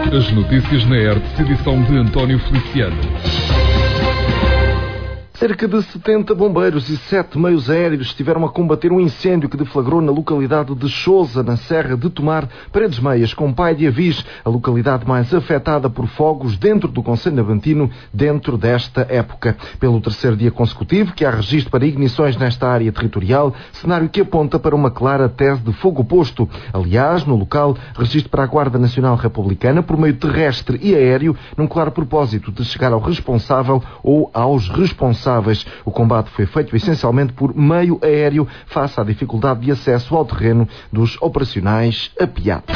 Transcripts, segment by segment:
As notícias na ERTE, edição de António Feliciano. Cerca de 70 bombeiros e 7 meios aéreos estiveram a combater um incêndio que deflagrou na localidade de Chousa, na Serra de Tomar, Paredes Meias, com Pai de Avis, a localidade mais afetada por fogos dentro do concelho navantino, dentro desta época. Pelo terceiro dia consecutivo, que há registro para ignições nesta área territorial, cenário que aponta para uma clara tese de fogo posto. Aliás, no local, registro para a Guarda Nacional Republicana, por meio terrestre e aéreo, num claro propósito de chegar ao responsável ou aos responsáveis. O combate foi feito essencialmente por meio aéreo, face à dificuldade de acesso ao terreno dos operacionais apiados.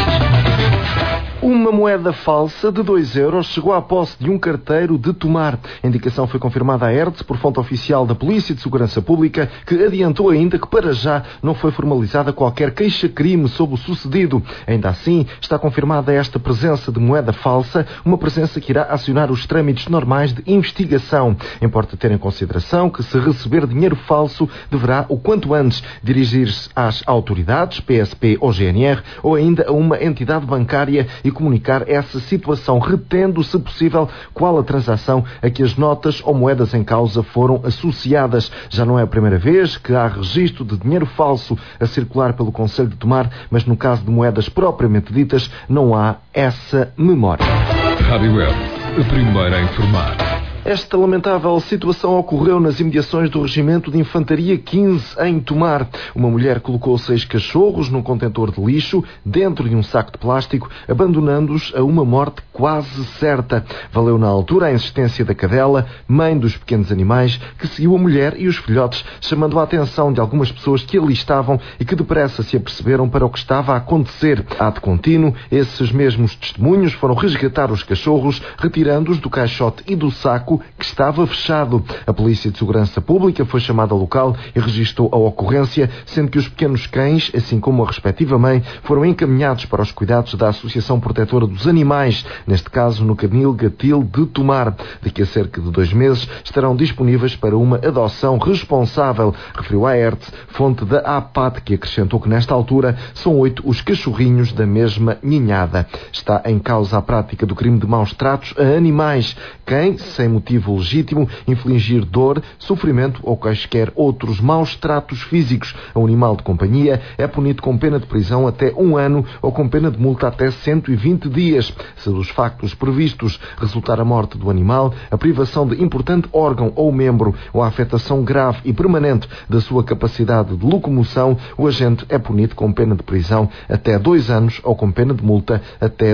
Uma moeda falsa de 2 euros chegou à posse de um carteiro de Tomar. A indicação foi confirmada à ERTE por fonte oficial da Polícia de Segurança Pública, que adiantou ainda que para já não foi formalizada qualquer queixa-crime sobre o sucedido. Ainda assim, está confirmada esta presença de moeda falsa, uma presença que irá acionar os trâmites normais de investigação. Importa ter em consideração que, se receber dinheiro falso, deverá, o quanto antes, dirigir-se às autoridades, PSP ou GNR, ou ainda a uma entidade bancária e comunicar essa situação, retendo, se possível, qual a transação a que as notas ou moedas em causa foram associadas. Já não é a primeira vez que há registro de dinheiro falso a circular pelo concelho de Tomar, mas no caso de moedas propriamente ditas, não há essa memória. Rádio ERTE, a primeira a informar. Esta lamentável situação ocorreu nas imediações do Regimento de Infantaria 15, em Tomar. Uma mulher colocou 6 cachorros num contentor de lixo, dentro de um saco de plástico, abandonando-os a uma morte quase certa. Valeu na altura a insistência da cadela, mãe dos pequenos animais, que seguiu a mulher e os filhotes, chamando a atenção de algumas pessoas que ali estavam e que depressa se aperceberam para o que estava a acontecer. Ato contínuo, esses mesmos testemunhos foram resgatar os cachorros, retirando-os do caixote e do saco que estava fechado. A Polícia de Segurança Pública foi chamada ao local e registou a ocorrência, sendo que os pequenos cães, assim como a respectiva mãe, foram encaminhados para os cuidados da Associação Protetora dos Animais, neste caso no Canil Gatil de Tomar. Daqui a cerca de 2 meses estarão disponíveis para uma adoção responsável, referiu a ERTE, fonte da APAT, que acrescentou que nesta altura são 8 os cachorrinhos da mesma ninhada. Está em causa a prática do crime de maus tratos a animais. Quem, sem motivo legítimo, infligir dor, sofrimento ou quaisquer outros maus tratos físicos a um animal de companhia é punido com pena de prisão até 1 ano ou com pena de multa até 120 dias. Se dos factos previstos resultar a morte do animal, a privação de importante órgão ou membro ou a afetação grave e permanente da sua capacidade de locomoção, o agente é punido com pena de prisão até 2 anos ou com pena de multa até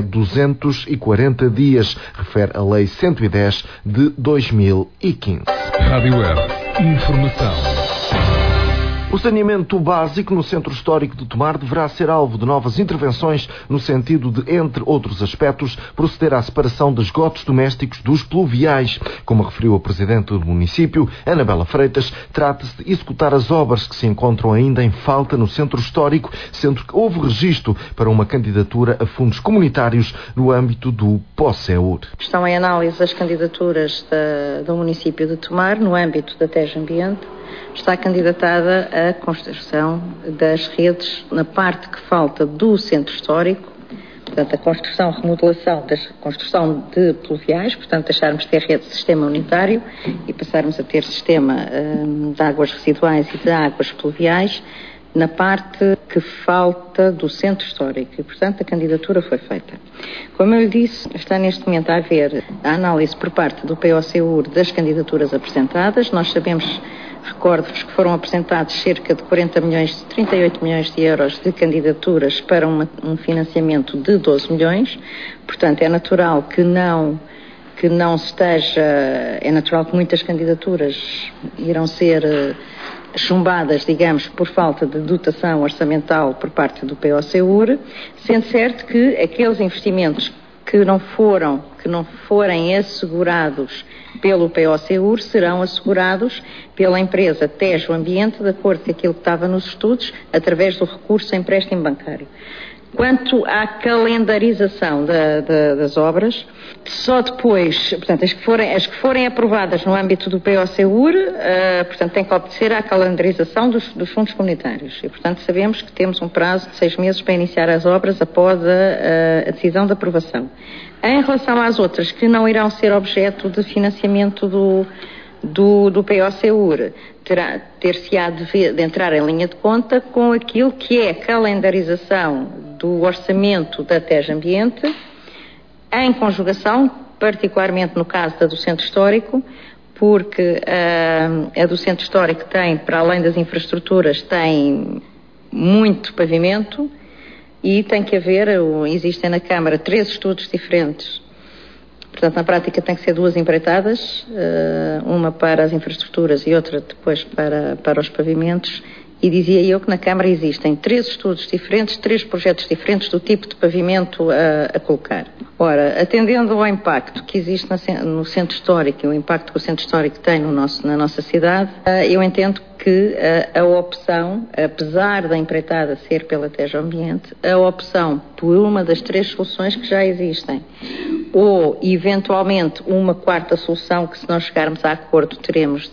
240 dias, refere a Lei 110 de 2015. Rádio ERTE, informação. O saneamento básico no centro histórico de Tomar deverá ser alvo de novas intervenções no sentido de, entre outros aspectos, proceder à separação de esgotos domésticos dos pluviais. Como referiu a Presidente do município, Anabela Freitas, trata-se de executar as obras que se encontram ainda em falta no centro histórico, sendo que houve registro para uma candidatura a fundos comunitários no âmbito do POSEUR. Estão em análise as candidaturas do município de Tomar, no âmbito da TEG Ambiente. Está candidatada a construção das redes na parte que falta do centro histórico, portanto a construção, remodelação da construção de pluviais, portanto deixarmos de ter rede de sistema unitário e passarmos a ter sistema de águas residuais e de águas pluviais na parte que falta do centro histórico e, portanto, a candidatura foi feita. Como eu lhe disse, está neste momento a haver a análise por parte do POSEUR das candidaturas apresentadas. Nós sabemos, recordo-vos que foram apresentados cerca de 38 milhões de euros de candidaturas para um financiamento de 12 milhões. Portanto, é natural que não esteja, é natural que muitas candidaturas irão ser chumbadas, digamos, por falta de dotação orçamental por parte do POSEUR, sendo certo que aqueles investimentos que não forem assegurados pelo POSEUR serão assegurados pela empresa TEG Ambiente, de acordo com aquilo que estava nos estudos, através do recurso a empréstimo bancário. Quanto à calendarização das obras, só depois, portanto, as que forem aprovadas no âmbito do POSEUR, portanto, tem que obedecer à calendarização dos fundos comunitários. E, portanto, sabemos que temos um prazo de 6 meses para iniciar as obras após a decisão de aprovação. Em relação às outras que não irão ser objeto de financiamento do POSEUR, ter-se-á de entrar em linha de conta com aquilo que é a calendarização do orçamento da TEJ Ambiente, em conjugação, particularmente no caso da do Centro Histórico, porque a do Centro Histórico tem, para além das infraestruturas, tem muito pavimento e tem que haver, existem na Câmara 3 estudos diferentes. Portanto, na prática tem que ser 2 empreitadas, uma para as infraestruturas e outra depois para os pavimentos. E dizia eu que na Câmara existem 3 estudos diferentes, 3 projetos diferentes do tipo de pavimento a colocar. Ora, atendendo ao impacto que existe no Centro Histórico e o impacto que o Centro Histórico tem na nossa cidade, eu entendo que a opção, apesar da empreitada ser pela TEJ Ambiente, a opção por uma das 3 soluções que já existem, ou eventualmente uma 4ª solução que, se nós chegarmos a acordo, teremos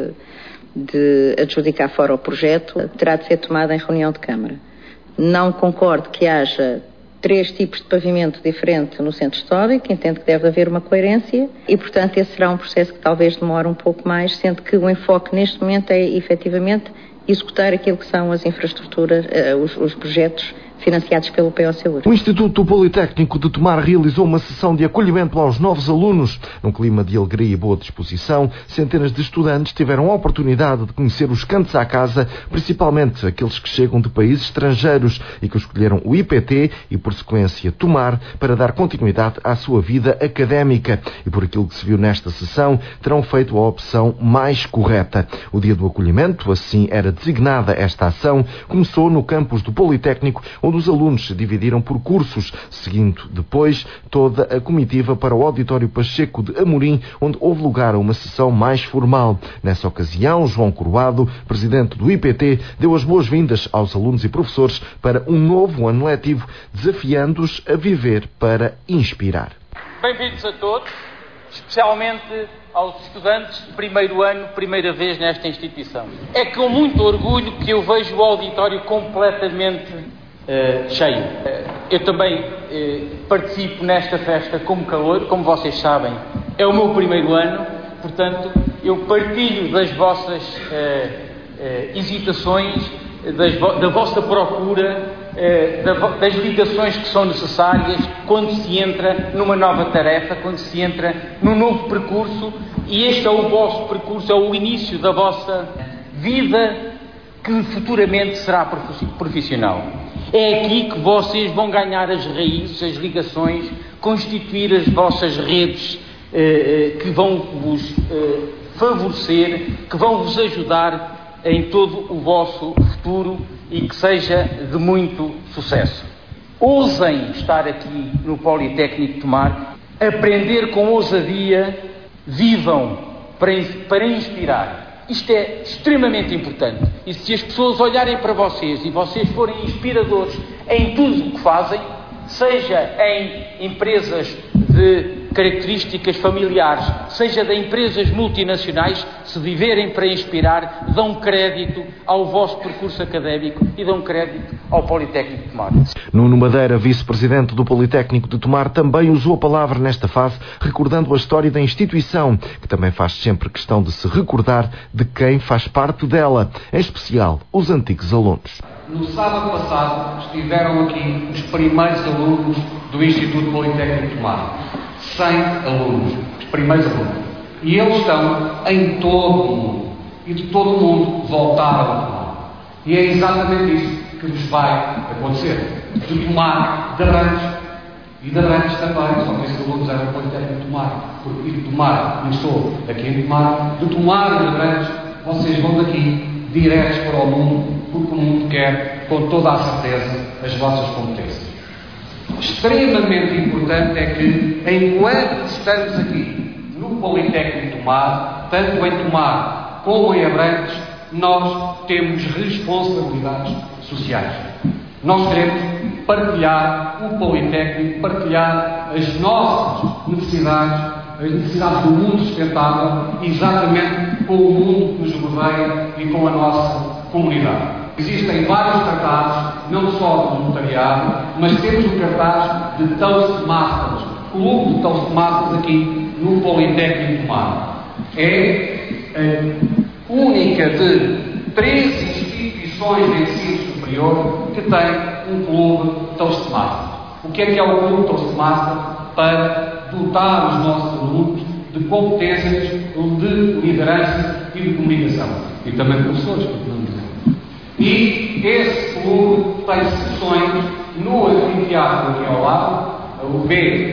de adjudicar fora o projeto, terá de ser tomada em reunião de Câmara. Não concordo que haja 3 tipos de pavimento diferente no Centro Histórico, entendo que deve haver uma coerência e, portanto, esse será um processo que talvez demore um pouco mais, sendo que o enfoque neste momento é, efetivamente, executar aquilo que são as infraestruturas, os projetos financiados pelo POSEUR. O Instituto Politécnico de Tomar realizou uma sessão de acolhimento aos novos alunos. Num clima de alegria e boa disposição, centenas de estudantes tiveram a oportunidade de conhecer os cantos à casa, principalmente aqueles que chegam de países estrangeiros e que escolheram o IPT e, por sequência, Tomar, para dar continuidade à sua vida académica. E por aquilo que se viu nesta sessão, terão feito a opção mais correta. O dia do acolhimento, assim era designada esta ação, começou no campus do Politécnico, onde os alunos se dividiram por cursos, seguindo depois toda a comitiva para o Auditório Pacheco de Amorim, onde houve lugar a uma sessão mais formal. Nessa ocasião, João Coroado, presidente do IPT, deu as boas-vindas aos alunos e professores para um novo ano letivo, desafiando-os a viver para inspirar. Bem-vindos a todos, especialmente aos estudantes de primeiro ano, primeira vez nesta instituição. É com muito orgulho que eu vejo o auditório completamente cheio. Eu também participo nesta festa como calouro, como vocês sabem, é o meu primeiro ano, portanto, eu partilho das vossas hesitações, da vossa procura, das ligações que são necessárias quando se entra numa nova tarefa, quando se entra num novo percurso, e este é o vosso percurso, é o início da vossa vida que futuramente será profissional. É aqui que vocês vão ganhar as raízes, as ligações, constituir as vossas redes que vão vos favorecer, que vão vos ajudar em todo o vosso futuro e que seja de muito sucesso. Ousem estar aqui no Politécnico de Tomar, aprender com ousadia, vivam para inspirar. Isto é extremamente importante. E se as pessoas olharem para vocês e vocês forem inspiradores em tudo o que fazem, seja em empresas de características familiares, seja de empresas multinacionais, se viverem para inspirar, dão crédito ao vosso percurso académico e dão crédito ao Politécnico de Tomar. Nuno Madeira, vice-presidente do Politécnico de Tomar, também usou a palavra nesta fase, recordando a história da instituição, que também faz sempre questão de se recordar de quem faz parte dela, em especial os antigos alunos. No sábado passado estiveram aqui os primeiros alunos do Instituto Politécnico de Tomar. 100 alunos, os primeiros alunos. E eles estão em todo o mundo. E de todo o mundo voltaram a Tomar. E é exatamente isso que vos vai acontecer. De Tomar, de Abrantes. E de Abrantes também, só que esses alunos eram do Politécnico de Tomar. Porque de Tomar começou aqui em Tomar. De Tomar e de Abrantes, vocês vão daqui diretos para o mundo, porque o mundo quer, com toda a certeza, as vossas competências. Extremamente importante é que, enquanto estamos aqui no Politécnico de Tomar, tanto em Tomar como em Abrantes, nós temos responsabilidades sociais. Nós queremos partilhar o Politécnico, partilhar as nossas necessidades, as necessidades do mundo sustentável, exatamente com o mundo que nos rodeia e com a nossa comunidade. Existem vários cartazes, não só do voluntariado, mas temos o cartaz de Toastmasters, Clube de Toastmasters aqui no Politécnico de Tomar. É a única de 3 instituições de ensino superior que tem um clube Toastmaster. O que é o clube Toastmaster? Para dotar os nossos alunos de competências de liderança e de comunicação. E também de professores, porque não dizer. E esse clube tem sessões no anfiteatro aqui ao lado, o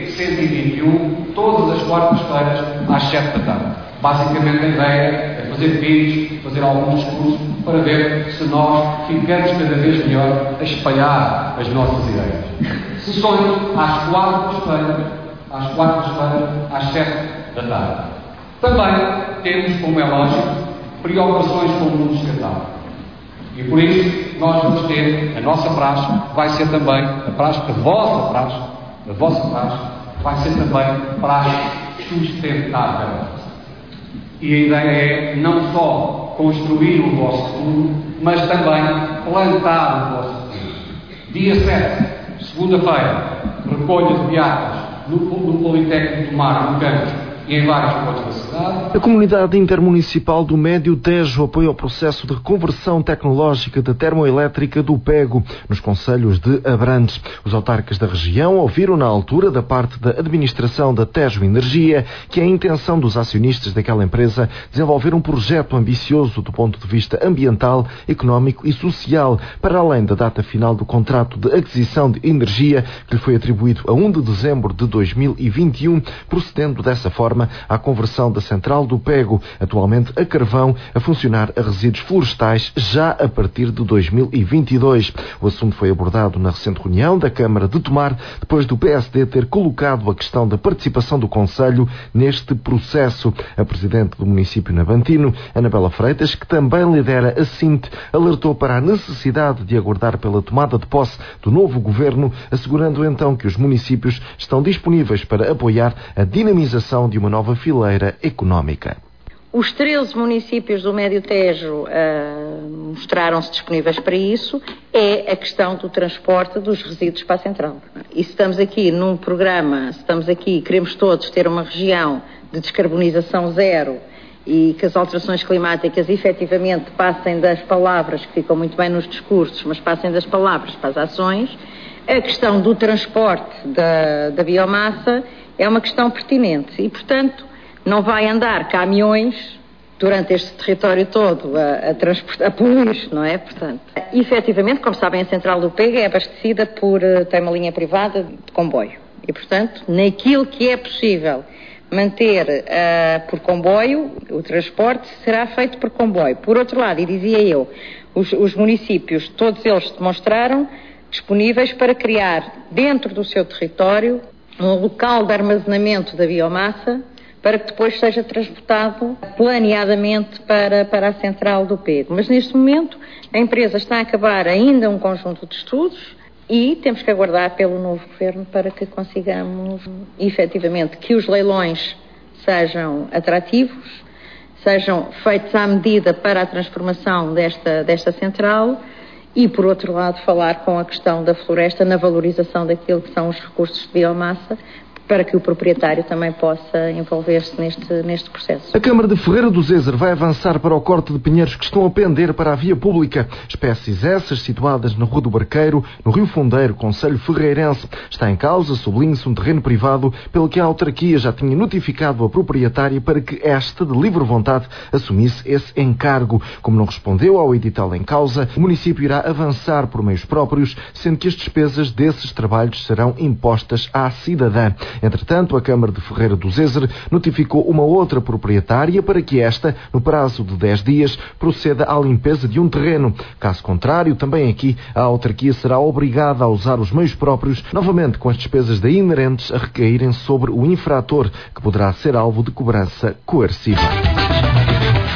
B121, todas as quartas-feiras às 7 da tarde. Basicamente a ideia é fazer vídeos, fazer alguns discursos para ver se nós ficamos cada vez melhor a espalhar as nossas ideias. Sessões às quartas-feiras, às 7 da tarde. Também temos, como é lógico, preocupações com o mundo sustentável. E por isso nós vamos ter a nossa praxe, vai ser também a vossa praxe vai ser também praxe sustentável. E a ideia é não só construir o vosso futuro, mas também plantar o vosso futuro. Dia 7, segunda-feira, recolha de beatas no Politécnico de Tomar, no campus e em vários pontos da cidade. A Comunidade Intermunicipal do Médio Tejo apoia o processo de reconversão tecnológica da termoelétrica do Pego, nos concelhos de Abrantes. Os autarcas da região ouviram na altura da parte da administração da Tejo Energia que a intenção dos acionistas daquela empresa desenvolver um projeto ambicioso do ponto de vista ambiental, económico e social, para além da data final do contrato de aquisição de energia que lhe foi atribuído a 1 de dezembro de 2021, procedendo dessa forma à conversão da central do Pego, atualmente a carvão, a funcionar a resíduos florestais já a partir de 2022. O assunto foi abordado na recente reunião da Câmara de Tomar, depois do PSD ter colocado a questão da participação do Conselho neste processo. A Presidente do município navantino, Anabela Freitas, que também lidera a SINT, alertou para a necessidade de aguardar pela tomada de posse do novo governo, assegurando então que os municípios estão disponíveis para apoiar a dinamização de uma nova fileira económica. Os 13 municípios do Médio Tejo mostraram-se disponíveis para isso. É a questão do transporte dos resíduos para a central. E se estamos aqui num programa, queremos todos ter uma região de descarbonização zero e que as alterações climáticas efetivamente passem das palavras, que ficam muito bem nos discursos, mas passem das palavras para as ações, a questão do transporte da biomassa é uma questão pertinente e, portanto, não vai andar caminhões durante este território todo a poluir, não é? Portanto, efetivamente, como sabem, a central do Pego é abastecida tem uma linha privada de comboio e, portanto, naquilo que é possível manter por comboio, o transporte será feito por comboio. Por outro lado, e dizia eu, os municípios, todos eles se demonstraram disponíveis para criar dentro do seu território um local de armazenamento da biomassa para que depois seja transportado planeadamente para a central do Pego. Mas neste momento a empresa está a acabar ainda um conjunto de estudos e temos que aguardar pelo novo governo para que consigamos efetivamente que os leilões sejam atrativos, sejam feitos à medida para a transformação desta central e, por outro lado, falar com a questão da floresta na valorização daquilo que são os recursos de biomassa, para que o proprietário também possa envolver-se neste processo. A Câmara de Ferreira do Zezer vai avançar para o corte de pinheiros que estão a pender para a via pública. Espécies essas situadas na Rua do Barqueiro, no Rio Fundeiro, concelho ferreirense. Está em causa, sublinha-se, um terreno privado, pelo que a autarquia já tinha notificado a proprietária para que esta, de livre vontade, assumisse esse encargo. Como não respondeu ao edital em causa, o município irá avançar por meios próprios, sendo que as despesas desses trabalhos serão impostas à cidadã. Entretanto, a Câmara de Ferreira do Zezer notificou uma outra proprietária para que esta, no prazo de 10 dias, proceda à limpeza de um terreno. Caso contrário, também aqui a autarquia será obrigada a usar os meios próprios, novamente com as despesas daí inerentes a recaírem sobre o infrator, que poderá ser alvo de cobrança coerciva.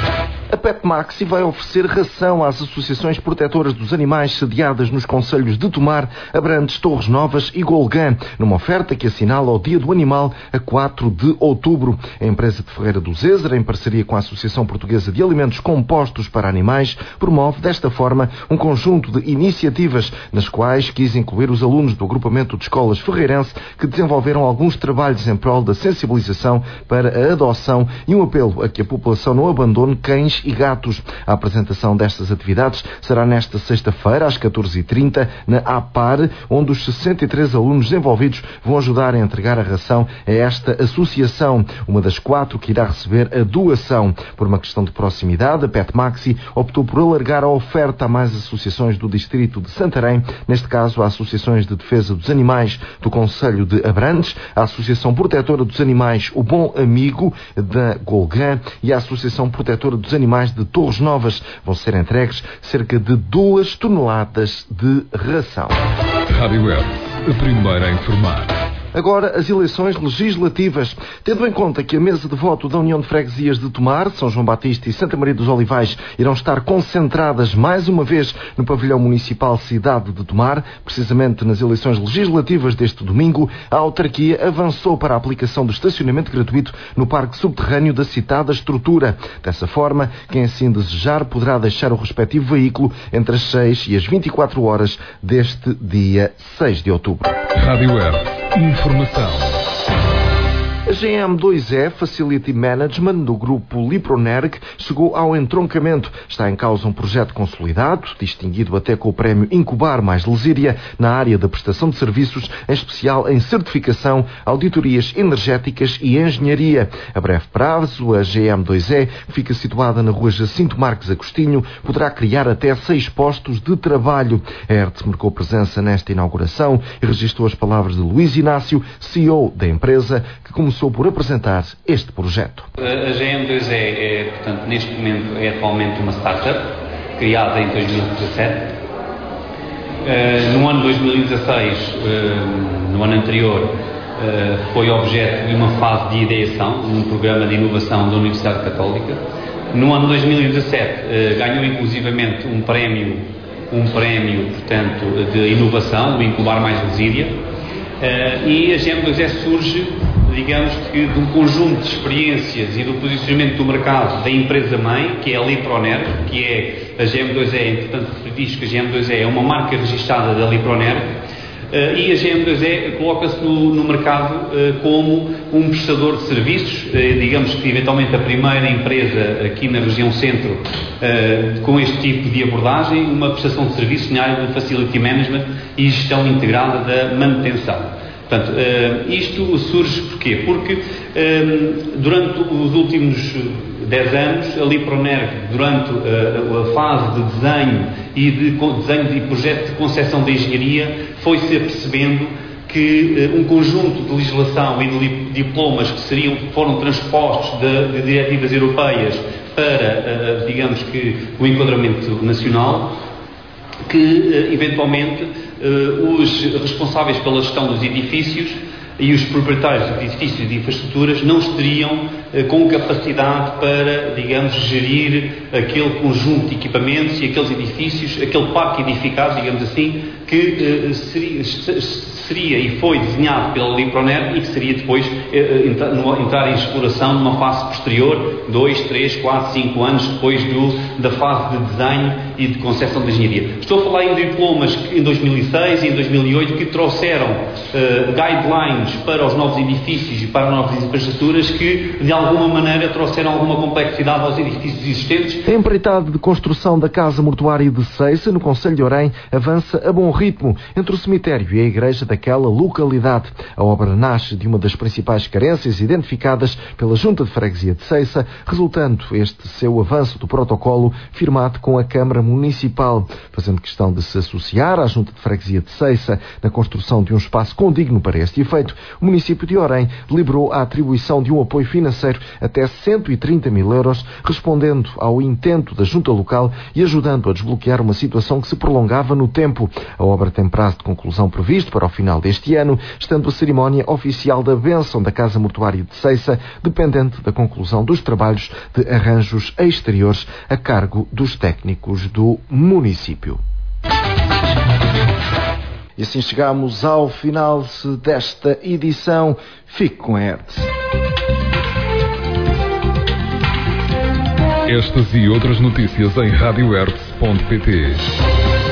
A Petmaxi vai oferecer ração às associações protetoras dos animais sediadas nos concelhos de Tomar, Abrantes, Torres Novas e Golgã, numa oferta que assinala o Dia do Animal a 4 de outubro. A empresa de Ferreira do Zezer, em parceria com a Associação Portuguesa de Alimentos Compostos para Animais, promove desta forma um conjunto de iniciativas nas quais quis incluir os alunos do agrupamento de escolas ferreirense que desenvolveram alguns trabalhos em prol da sensibilização para a adoção e um apelo a que a população não abandone cães e gatos. A apresentação destas atividades será nesta sexta-feira, às 14h30, na APAR, onde os 63 alunos envolvidos vão ajudar a entregar a ração a esta associação, uma das 4 que irá receber a doação. Por uma questão de proximidade, a Petmaxi optou por alargar a oferta a mais associações do distrito de Santarém, neste caso a Associações de Defesa dos Animais do Concelho de Abrantes, a Associação Protetora dos Animais O Bom Amigo da Golgã e a Associação Protetora dos Animais de Torres Novas. Vão ser entregues cerca de 2 toneladas de ração. Rádio Web, a primeira a informar. Agora, as eleições legislativas. Tendo em conta que a mesa de voto da União de Freguesias de Tomar, São João Batista e Santa Maria dos Olivais irão estar concentradas mais uma vez no pavilhão municipal Cidade de Tomar, precisamente nas eleições legislativas deste domingo, a autarquia avançou para a aplicação do estacionamento gratuito no parque subterrâneo da citada estrutura. Dessa forma, quem assim desejar poderá deixar o respectivo veículo entre as 6 e as 24 horas deste dia 6 de outubro. Rádio Web, informação. A GM2E Facility Management do grupo Lipronerg chegou ao entroncamento. Está em causa um projeto consolidado, distinguido até com o prémio Incubar mais Lesíria, na área da prestação de serviços, em especial em certificação, auditorias energéticas e engenharia. A breve prazo, a GM2E, que fica situada na rua Jacinto Marques Agostinho, poderá criar até 6 postos de trabalho. A ERTE marcou presença nesta inauguração e registrou as palavras de Luís Inácio, CEO da empresa, que começou por apresentar este projeto. A GM2E portanto, neste momento é atualmente uma startup, criada em 2017. No ano 2016, no ano anterior, foi objeto de uma fase de ideação, num programa de inovação da Universidade Católica. No ano 2017, ganhou inclusivamente um prémio, portanto, de inovação, o Incubar mais Lesíria. E a GM2E surge, digamos que, de um conjunto de experiências e do posicionamento do mercado da empresa-mãe, que é a Lipronerg, que é a GM2E, portanto, diz que a GM2E é uma marca registada da Lipronerg, e a GM2E coloca-se no mercado como um prestador de serviços, digamos que eventualmente a primeira empresa aqui na região centro com este tipo de abordagem, uma prestação de serviços na área do Facility Management e gestão integrada da manutenção. Portanto, isto surge porquê? Porque durante os últimos 10 anos, a Lipronerg, durante a fase de desenho e projeto de concepção de engenharia, foi-se apercebendo que um conjunto de legislação e de diplomas que foram transpostos de diretivas europeias para, digamos que, o enquadramento nacional, que eventualmente os responsáveis pela gestão dos edifícios e os proprietários de edifícios e de infraestruturas não estariam com capacidade para, digamos, gerir aquele conjunto de equipamentos e aqueles edifícios, aquele parque edificado, digamos assim, que seria e foi desenhado pela Lipronerg e que seria depois entrar em exploração numa fase posterior, 2, 3, 4, 5 anos depois da fase de desenho e de concepção de engenharia. Estou a falar em diplomas em 2006 e em 2008 que trouxeram guidelines para os novos edifícios e para as novas infraestruturas que, de alguma maneira, trouxeram alguma complexidade aos edifícios existentes. A empreitada de construção da Casa Mortuária de Ceiça, no concelho de Orém, avança a bom ritmo entre o cemitério e a igreja daquela localidade. A obra nasce de uma das principais carências identificadas pela Junta de Freguesia de Ceiça, resultando este seu avanço do protocolo firmado com a Câmara Municipal. Fazendo questão de se associar à Junta de Freguesia de Ceiça na construção de um espaço condigno para este efeito, o município de Orém deliberou a atribuição de um apoio financeiro até 130 mil euros, respondendo ao intento da Junta Local e ajudando a desbloquear uma situação que se prolongava no tempo. A obra tem prazo de conclusão previsto para o final deste ano, estando a cerimónia oficial da bênção da Casa Mortuária de Ceiça dependente da conclusão dos trabalhos de arranjos exteriores a cargo dos técnicos do município. E assim chegamos ao final desta edição. Fique com a ERTE. Estas e outras notícias em radioertz.pt.